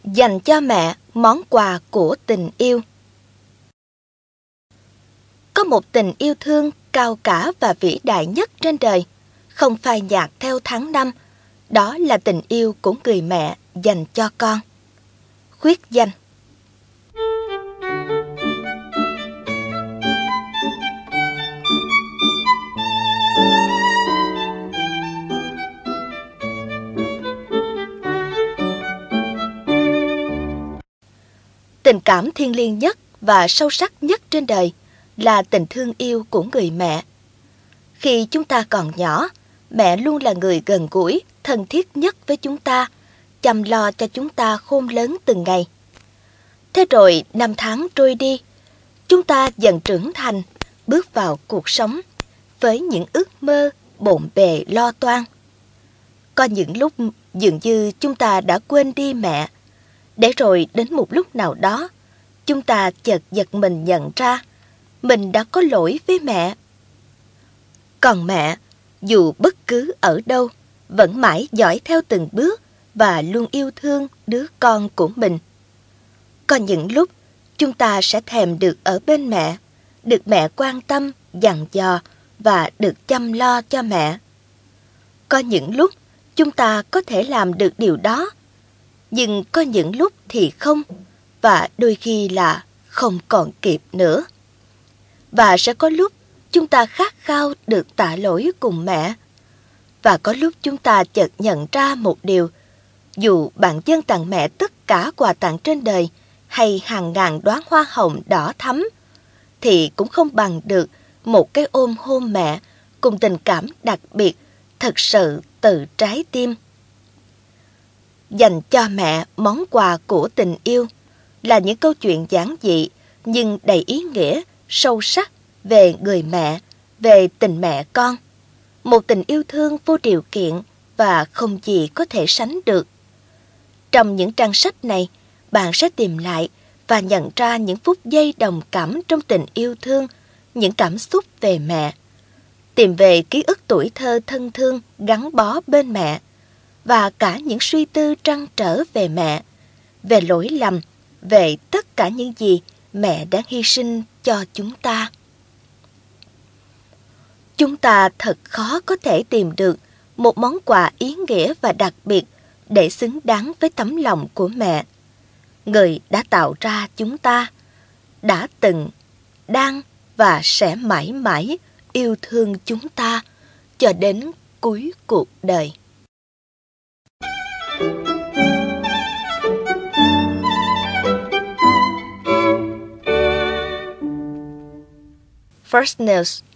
Dành cho mẹ món quà của tình yêu. Có một tình yêu thương cao cả và vĩ đại nhất trên đời, không phai nhạt theo tháng năm, đó là tình yêu của người mẹ dành cho con. Khuyết danh. Tình cảm thiêng liêng nhất và sâu sắc nhất trên đời là tình thương yêu của người mẹ. Khi chúng ta còn nhỏ, mẹ luôn là người gần gũi, thân thiết nhất với chúng ta, chăm lo cho chúng ta khôn lớn từng ngày. Thế rồi năm tháng trôi đi, chúng ta dần trưởng thành, bước vào cuộc sống với những ước mơ bộn bề lo toan. Có những lúc dường như chúng ta đã quên đi mẹ, để rồi đến một lúc nào đó, chúng ta chợt giật mình nhận ra mình đã có lỗi với mẹ. Còn mẹ, dù bất cứ ở đâu, vẫn mãi dõi theo từng bước và luôn yêu thương đứa con của mình. Có những lúc chúng ta sẽ thèm được ở bên mẹ, được mẹ quan tâm, dặn dò và được chăm lo cho mẹ. Có những lúc chúng ta có thể làm được điều đó, nhưng có những lúc thì không, và đôi khi là không còn kịp nữa. Và sẽ có lúc chúng ta khát khao được tạ lỗi cùng mẹ. Và có lúc chúng ta chợt nhận ra một điều, dù bạn dâng tặng mẹ tất cả quà tặng trên đời hay hàng ngàn đóa hoa hồng đỏ thắm, thì cũng không bằng được một cái ôm hôn mẹ cùng tình cảm đặc biệt, thật sự từ trái tim. Dành cho mẹ món quà của tình yêu là những câu chuyện giản dị nhưng đầy ý nghĩa, sâu sắc về người mẹ, về tình mẹ con. Một tình yêu thương vô điều kiện và không gì có thể sánh được. Trong những trang sách này, bạn sẽ tìm lại và nhận ra những phút giây đồng cảm trong tình yêu thương, những cảm xúc về mẹ. Tìm về ký ức tuổi thơ thân thương gắn bó bên mẹ, và cả những suy tư trăn trở về mẹ, về lỗi lầm, về tất cả những gì mẹ đã hy sinh cho chúng ta. Chúng ta thật khó có thể tìm được một món quà ý nghĩa và đặc biệt để xứng đáng với tấm lòng của mẹ, người đã tạo ra chúng ta, đã từng, đang và sẽ mãi mãi yêu thương chúng ta cho đến cuối cuộc đời. First News.